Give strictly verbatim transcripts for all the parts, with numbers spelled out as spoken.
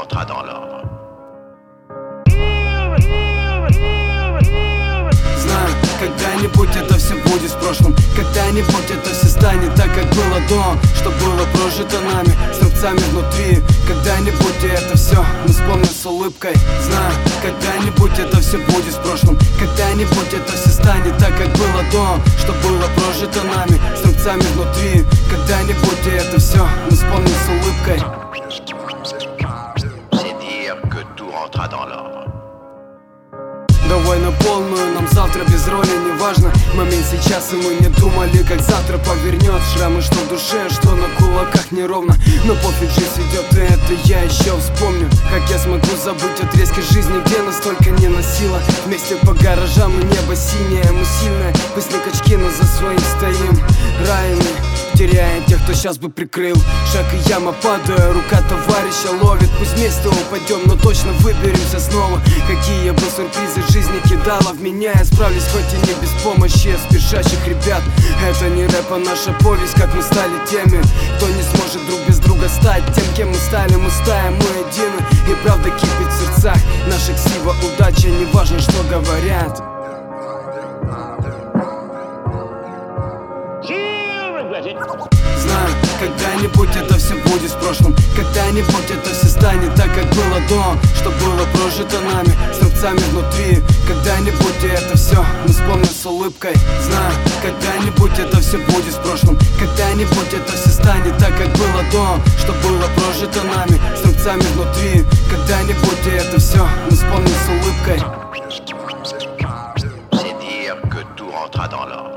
rentra dans l'ordre. Знаю, когда-нибудь это все будет в прошлом. Когда-нибудь это все станет так, как было до, что было прожито нами, с рубцами внутри. Когда-нибудь и это все мы вспомним с улыбкой. Знаю, когда-нибудь это все будет в прошлом. Когда-нибудь это все станет так, как было до, что было прожито нами, с рубцами внутри. Когда-нибудь и это все мы вспомним с улыбкой. C'est dire que tout rentra dans l'ordre. Давай на полную, нам завтра без роли не важно. Момент сейчас, и мы не думали, как завтра повернет. Шрамы, что в душе, что на кулаках неровно. Но пофиг, жизнь идет, и это я еще вспомню. Как я смогу забыть отрезки жизни, где настолько не носила. Вместе по гаражам, и небо синее, мы сильные. Пусть на качке, но за своим стоим. Ранены, теряем тех, кто сейчас бы прикрыл. Шаг и яма, падаю, рука товарища ловит. Пусть вместе упадем, но точно выберемся снова. Какие бы сюрпризы жизни кидала в меня, я справлюсь хоть и не без помощи спешащих ребят. Это не рэп, а наша повесть, как мы стали теми, кто не сможет друг без друга стать тем, кем мы стали. Мы стаем, мы едины, и правда кипит в сердцах наших сива удача, не важно, что говорят. Знаю, когда-нибудь это все будет в прошлом. Когда-нибудь это все станет так, как было до, что было прожито нами, с рубцами внутри. Когда-нибудь и это все мы вспомним с улыбкой. Знаю, когда-нибудь это все будет в прошлом. Когда-нибудь это все станет так, как было до, что было прожито нами, с рубцами внутри. Когда-нибудь и это все мы вспомним с улыбкой. C'est dire que tout rentra dans l'ordre.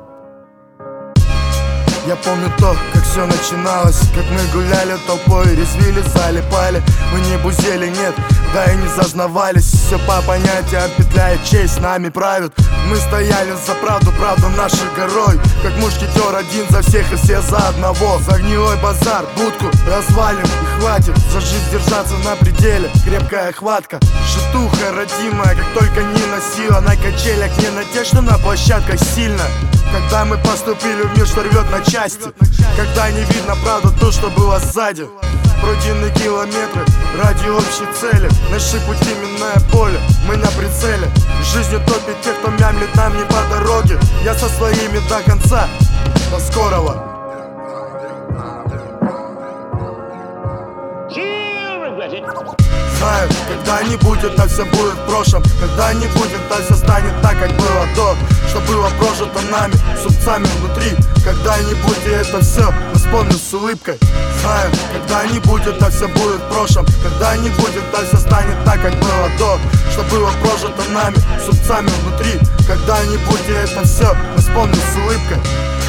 Я помню то, как все начиналось, как мы гуляли толпой, резвили, залипали. Мы не бузели, нет, да и не зазнавались. Все по понятиям, петля и честь нами правят. Мы стояли за правду, правда нашей горой, как мушкетер один за всех и все за одного. За гнилой базар, будку развалим и хватит за жизнь держаться на пределе. Крепкая хватка, шитуха родимая, как только не носила. На качелях не на тех, что на площадках сильно. Когда мы поступили в мир, что рвет на части, когда не видно правду то, что было сзади. Пройдены километры ради общей цели. Наши пути минное поле, мы на прицеле. Жизнью топит тех, кто мямлит нам не по дороге. Я со своими до конца, до скорого. Знаю, когда-нибудь это все будет в прошлом. Когда-нибудь это все станет так, как было до, что было прожито нами, с рубцами внутри. Когда-нибудь и это все мы вспомним с улыбкой. Знаю, когда-нибудь это все будет в прошлом. Когда-нибудь это все станет так, как было до, что было прожито нами, с рубцами внутри. Когда-нибудь и это все мы вспомним с улыбкой.